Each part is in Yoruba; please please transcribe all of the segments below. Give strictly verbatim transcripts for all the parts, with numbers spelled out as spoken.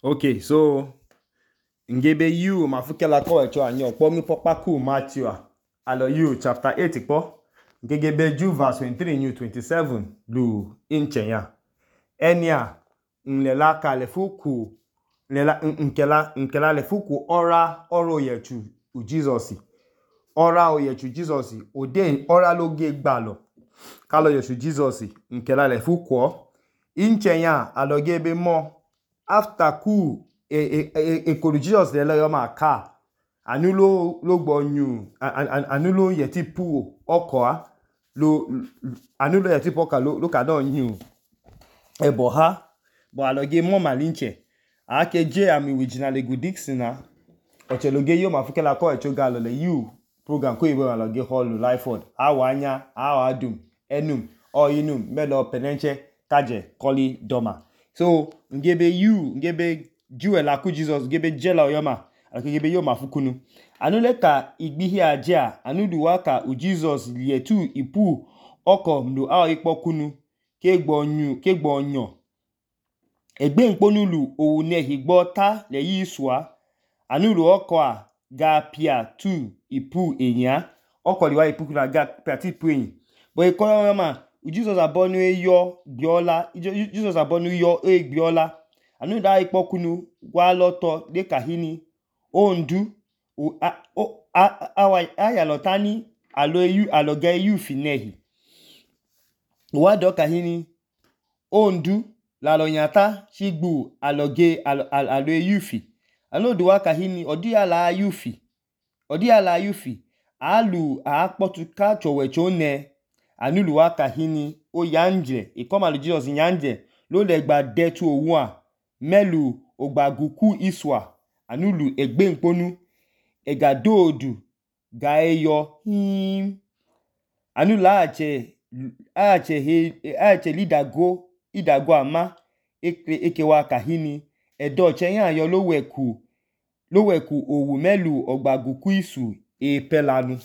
Okay, so ngebe you mafukela ko echo anyo po mi popa ku Matthew alo you chapter eight po ngebe Ju verse twenty-three new twenty-seven lu inche ya enia nlela ka le fuku nlela nkela nkela le fuku ora oro yechu u Jesus ora o yechu Jesus ode ora lo ge gba lo kalo yechu Jesus nkela le fuku inche ya alo gebe mo after ku e e e, e ko Jesus le lo yo ma ka anulo lo gbonyu anulo yeti pu oko a lo anulo yeti poka lo lo ka don yu ebo ha bo aloge mo malinche ake je ami original egu Dixon na ocheloge yo mafukela ko echo galo le you program ko iwe aloge hall Lifeford awanya awadum enum o inum melo penenche kaje koli doma so ngebe you ngebe juela ku Jesus ngebe jela oyoma akigebe yo mafukunu anule ka igbihi aje a anuduwa ka u Jesus lietu ipu oko mdo a ipokunu ke gbonyu ke gbonyo egbe nponulu owu ne higbo ta le yiswa anulu oko a ga pia tu ipu enya oko liwa ipu na ga pia ti ipu enyi bo ikoyo ma u Jesus abonu eyo gbiola Jesus abonu yo e gbiola anu da ipokunu gwa loto de kahini ondu o awa ayalotani alo yu aloge yu finehi wa do kahini ondu la lo nyata shigbu aloge alo yufi alo do wa kahini odi ala yufi odi ala yufi alu akpotu ka chowe chone anulu wa kahini o yanje ikomalu Jesus yanje lo le gba detu owu a melu ogbaguku iswa anulu egbe nponu egadodu gaeyo him anula ache ache he ache lidago idago ama eke ekewa kahini edo chenya yo loweku loweku owu melu ogbaguku isu e pelanu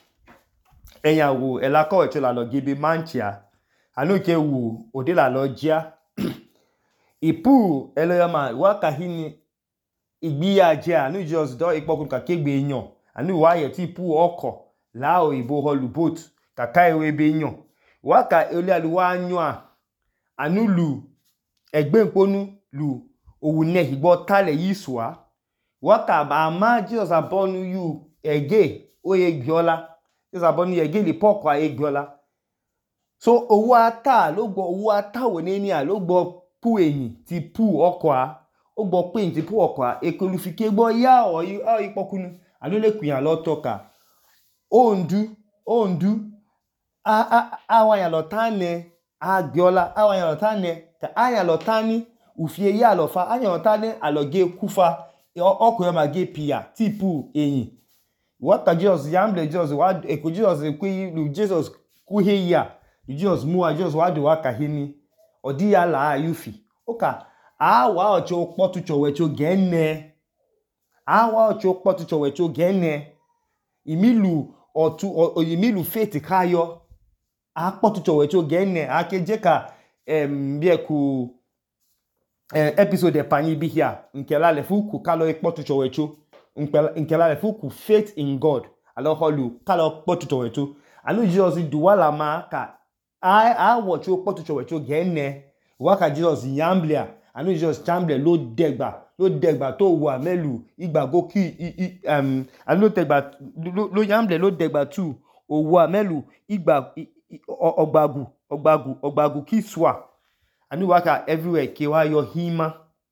eyawo elako echo la lo gebe manchia anuke wu odela lo jia ipu eloyama wa kahini igbiya je anu just do ipokun ka kegbe eyan anu wa ye ti ipu oko la oyibo holu boat kaka ewe be eyan wa ka ele alu wa anyo a anulu egbe nponu lu owu ne higbo tale yiswa wa ka ba ma Jesus abonu you ege oye gbiola Jesus abonu ege le poko a egbiola so owu ata lo gbo owu ata wo ne ni a lo gbo pu eyin ti pu oko a o gbo pe eyin ti pu oko a ekolufike gbo ya o o ipokunu anu le kuyan lo toka ondu ondu a a awan lo tane agbiola awan lo tane ka ayan lo tani ufie ya lo fa ayan lo tane aloge kufa oko yo ma ge pia ti pu eyin what ka Jesus yamble Jesus wa eko Jesus ku Jesus ku he ya Jesus mu a Jesus wa do wa kahini odi ya la yufi oka awa ocho potu chowe cho genne awa ocho potu chowe cho genne imilu otu imilu fete kayo a potu chowe cho genne akeje ka em bie ku episode pani bi hia nkela le fuku kalo potu chowe cho nkela le fuku faith in God alo holu kalo potu chowe cho anu Jesus duwala ma ka I I watch you potu chowe cho genne waka Jesus yamblia anu Jesus chamble lo degba lo degba to wa melu igbago ki um anu tegba lo yamble lo degba tu o wa melu igba ogbagu ogbagu ogbagu ki swa anu waka everywhere ke wa yo hima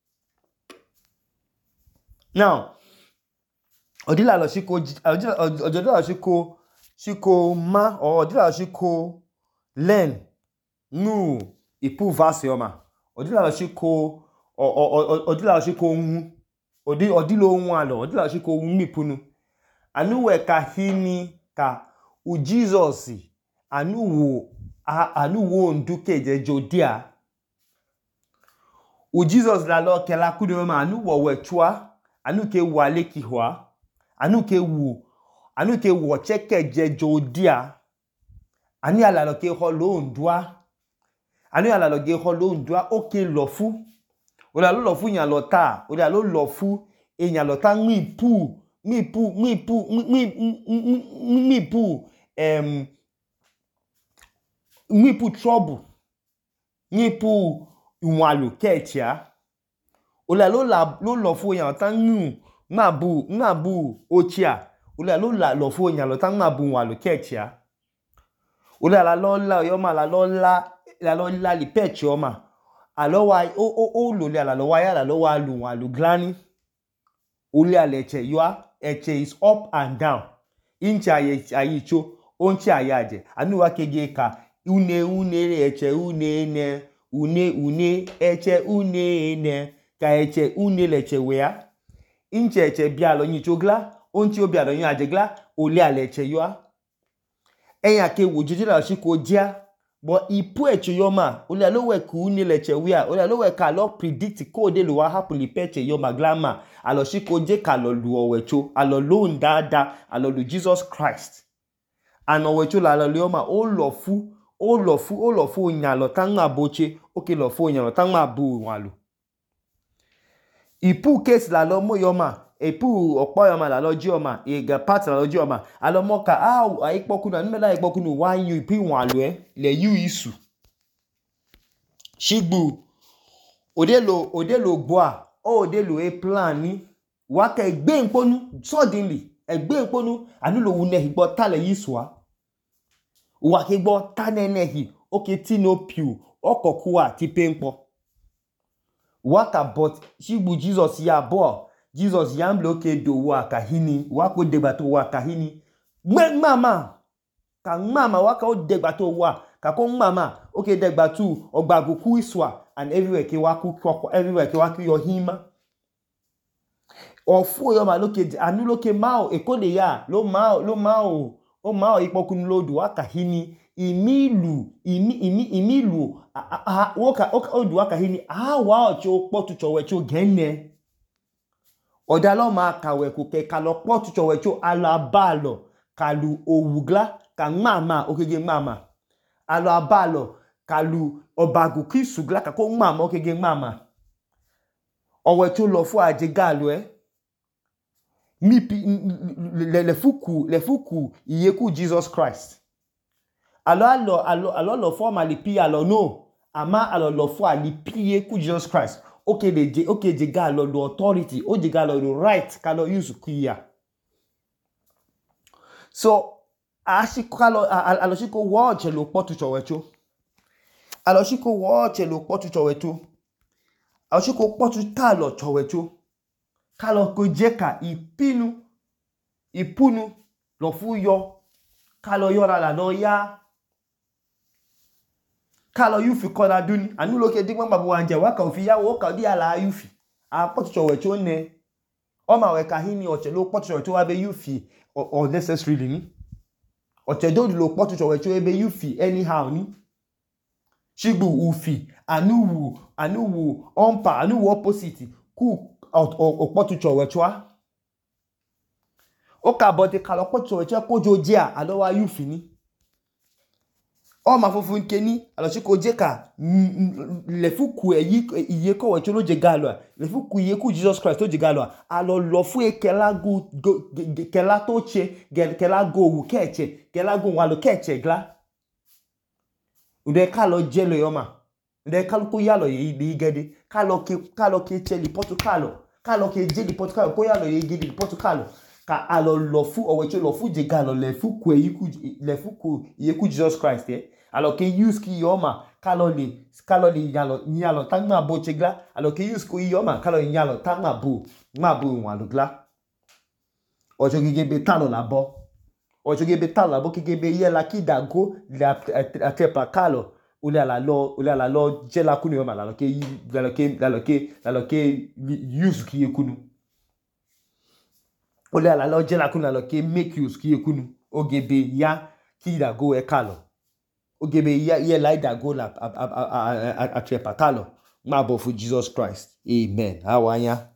now odila lo siko odila lo siko siko ma or odila lo siko learn nu ipu verse yoma odila lo siko odila lo siko ohun odi odilo ohun alo odila lo siko ohun mipunu anu we ka hini ka u Jesus anu wo anu wo nduke je jodia u Jesus la lo ke la kudo ma anu wo wechua anu ke wale kihwa anu ke wu anu ke wo cheke je jodia ani ala lo ke ho lo ndua ani ala lo ge ho lo ndua o ke lo fu Ole alo lo fu nya lo ta, ole alo lo fu e nya lo ta mi pu, mi pu, mi pu, mi mi mi pu em mi pu trouble. Mi pu nwalu kechia. Ole alo la lo lo fu nya ta nu mabu, mabu ochia. Ole alo la lo fu nya lo ta mabu nwalu kechia. Ole ala lo la yo ma la lo la la lo la li pechi o ma. Alo wa o o o lo le ala lo wa ya la lo wa lu wa lu glani. Ole ala eche yua eche is up and down. Inchi aye ayicho onchi ayaje. Anu wa kege ka une une eche une ne une une eche une ne ka eche une leche wea. Inchi eche bialo nyicho gla onchi o bialo nyaje gla ole ala eche yua. Enya ke wujiji la shiko dia bo ipu eche yoma ole alo we ku ni leche wia ole alo we ka lo predict ko de lo wa happen li peche yoma glama alo shiko je ka lo lu owecho alo lo ndada alo lu Jesus Christ ano wecho la lo yoma o lo fu o lo fu o lo fu nya lo tanga boche o ke lo fu nya lo tanga bu walu ipu case la lo mo yoma epu okpo yoma la lo ji yoma e ga part la lo ji yoma alo mo ka ah aipoku na nmela aipoku nu wa yu ipu walu e le yu isu shigbu odelo odelo gboa o odelo e plan ni wa ka egbe nponu suddenly egbe nponu anu lo wune igbo tale yiswa wa ke gbo tanenehi o ke tino piu okokuwa ti penpo waka but shigbu Jesus ya bo Jesus yamble oke do wa kahini wako degba to wa kahini mama ka mama waka o degba to wa ka ko mama oke degba tu ogbagoku iswa and everywhere ke waku kwoko everywhere ke waku yo hima ofu yo ma loke anu loke mao ekole ya lo mao lo mao o mao ipokun lodu wa kahini imilu imi imi imilu woka odu wa kahini ah wa ocho potu chowecho genne Odalo ma kawe kuke kalo potu chowecho alabalo kalu owugla ka mama okege mama alo abalo kalu obagu kisugla ka ko mama okege mama owecho lo fu ajegalo eh mi le le fuku le fuku iyeku Jesus Christ alo alo alo alo lo fu ma li pi alo no ama alo lo fu ali pi ku Jesus Christ. Okay, the okay, the guy lo the authority, o the guy lo the right, kalo use kuya. So, ashiko kalo aloshiko watch lo potu chowecho. Aloshiko watch lo potu chowecho. Aloshiko potu talo chowecho. Kalo kojeka ipinu, ipunu lo fuyo. Kalo yora la no ya. Kalo yufi kona duni anu loke digma babu wanje waka ofi ya woka di ala yufi a potu chowecho ne o ma we kahini oche lo potu chowecho wa be yufi or necessarily ni oche do lo potu chowecho e be yufi anyhow ni shigbu ufi anu wu anu wu ompa anu wu opposite ku o potu chowecho o ka bote kalo potu chowecho ko jojia alo wa yufi ni o ma fofu nkeni alo chiko jeka le fuku eyi iye ko we cholo jegalo le fuku iye ku Jesus Christ to jegalo alo lo fu ekela go kela toche kela go wu keche kela go walo keche gla ude kalo jelo yoma ude kalo ko yalo yi bi gede kalo ke kalo ke cheli Portugal kalo ke jeli Portugal ko yalo yi gidi Portugal ka alo lo fu o we cholo fu jegalo le fuku eyi ku le fuku iye ku Jesus Christ eh alors que use ki yoma kaloli kaloli yalo nyalo tangma bo chegla alors que use ko yoma kaloli nyalo tangma bo mabu walugla ojo gege talo labo ojo gege talo labo gege ye la kidago la atepa kalo ule la lo ule la lo jela kunu yoma la ke la ke la ke la ke use ki yekunu ule la lo jela kunu la ke make use ki yekunu ogebe ya kidago e kalo ogebe ye ye laida go la a a a a a a trepatalo mabo for Jesus Christ. Amen. Awanya.